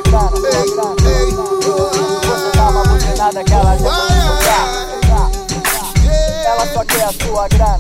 sua grana. Você dá uma buzinada que ela entra no seu carro. Ela só quer a sua grana.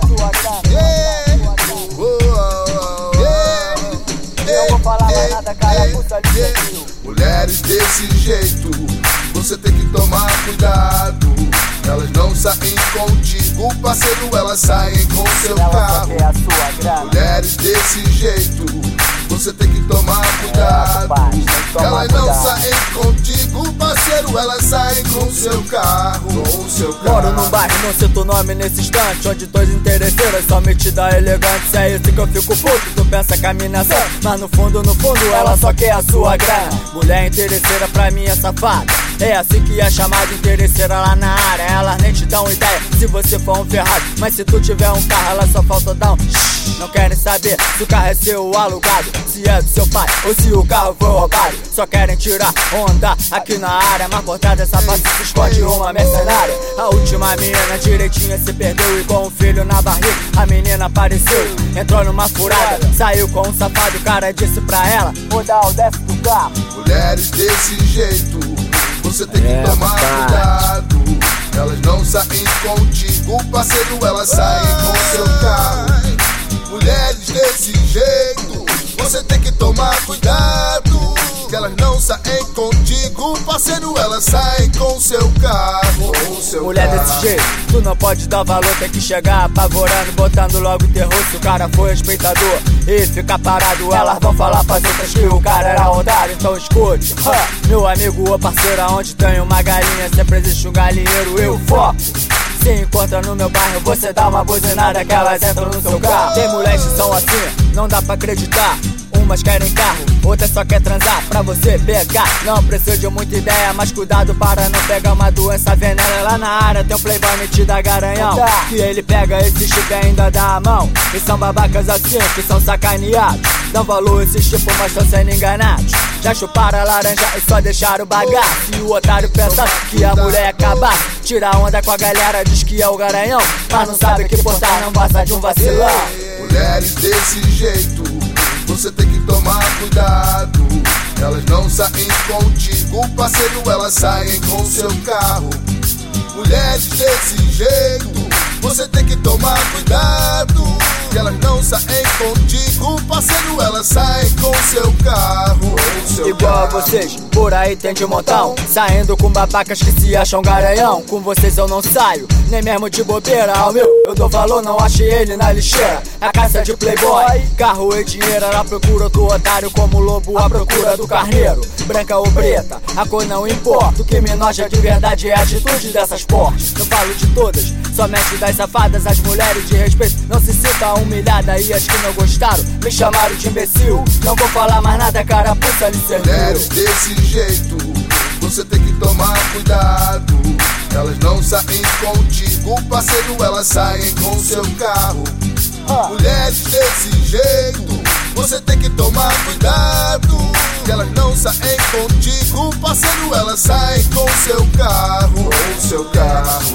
Eu vou falar mais nada, cara, puta de mulheres desse jeito, você tem que tomar cuidado. Elas não saem contigo, parceiro, elas saem com seu carro. Ela só quer a sua grana. Mulheres desse jeito, você tem que tomar cuidado. Elas não saem contigo, parceiro, elas saem com seu carro. Moro num bairro, não cito o nome nesse instante, onde dois interesseiras só metida elegante. Se é isso que eu fico puto, tu pensa que a mina é sã, mas no fundo, ela só quer a sua grana. Mulher interesseira pra mim é safada, é assim que é chamada interesseira lá na área. Elas nem te dão ideia se você for um ferrado, mas se tu tiver um carro, elas só falta dar um shh. Não querem saber se o carro é seu ou alugado, se é do seu pai ou se o carro foi roubado. Só querem tirar onda aqui na área, mas por trás dessa face se esconde uma mercenária. A última menina direitinha se perdeu e com um filho na barriga a menina apareceu. Entrou numa furada, saiu com um safado, o cara disse pra ela: vou dar o desce do carro. Mulheres desse jeito, você tem que tomar cuidado. Elas não saem contigo, parceiro, elas saem com seu carro. Mulheres desse jeito, você tem que tomar cuidado. Elas não saem contigo, parceiro, elas saem com seu carro. Mulher desse jeito, tu não pode dar valor, tem que chegar apavorando, botando logo terror. Se o cara for respeitador e ficar parado, elas vão falar pras outras que o cara era otário. Então escute, meu amigo ou parceiro, aonde tem uma galinha sempre existe um galinheiro. Eu foco. Se encontra no meu bairro, você dá uma buzinada que elas entram no seu carro. Tem mulheres que são assim, não dá pra acreditar. Umas querem carro, outras só quer transar pra você pegar. Não precisa de muita ideia, mas cuidado para não pegar uma doença veneno. Lá na área tem um playboy metido a garanhão, que ele pega esse chip e ainda dá a mão. E são babacas assim, que são sacaneados. Dão valor esses tipos, mas estão sendo enganados. Já chuparam a laranja e só deixaram o bagaço. E o otário pensa que a mulher é cabaço. Tira onda com a galera, diz que é o garanhão, mas não sabe que portar não passa de um vacilão. Mulheres desse jeito, você tem que tomar cuidado. Elas não saem contigo, parceiro, elas saem com seu carro. Mulheres desse jeito, você tem que tomar cuidado. Elas não saem contigo, parceiro, elas saem com seu carro. Igual a vocês, por aí tem de montão, saindo com babacas que se acham garanhão. Com vocês eu não saio, nem mesmo de bobeira. Ao meu, eu dou valor, não achei ele na lixeira. A caça de playboy, carro e dinheiro, ela procura do otário como o lobo à procura do carneiro. Branca ou preta, a cor não importa. O que me noja de verdade é a atitude dessas portas. Não falo de todas, somente das safadas. As mulheres de respeito não se sintam humilhadas, e as que não gostaram me chamaram de imbecil. Não vou falar mais nada, cara, puta lhe serviu. Mulheres desse jeito, você tem que tomar cuidado. Elas não saem contigo, parceiro, elas saem com seu carro. Mulheres desse jeito, você tem que tomar cuidado. Elas não saem contigo, parceiro, elas saem com seu carro. Com seu carro,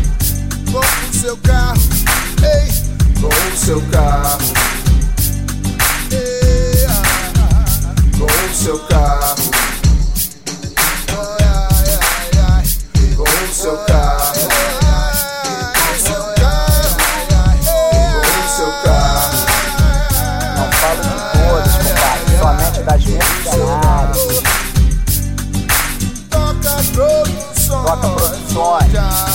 com seu carro, ei, com seu carro, ei, com seu carro, com seu carro. Das mercenárias. Toca produções.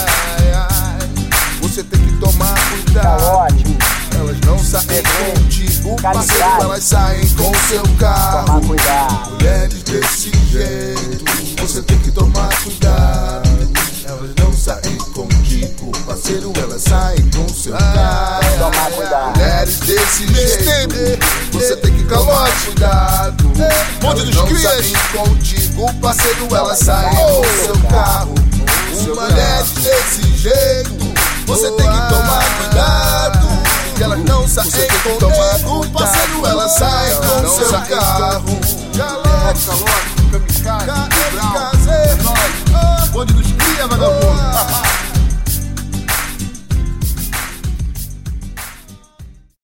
Você tem que tomar cuidado. Elas não saem contigo, parceiro, elas saem com seu carro. Tomar cuidado. Mulheres desse jeito, você tem que tomar cuidado. Elas não saem contigo, parceiro, elas saem com seu carro. Tomar cuidado. Mulheres desse jeito, você tem que tomar cuidado. Elas não saem contigo, parceiro, elas saem com seu carro. Mulheres desse jeito, você tem que tomar cuidado. Elas não saem contigo, parceiro, elas saem com seu carro. Kamikaze, bonde dos cria, vagabundo.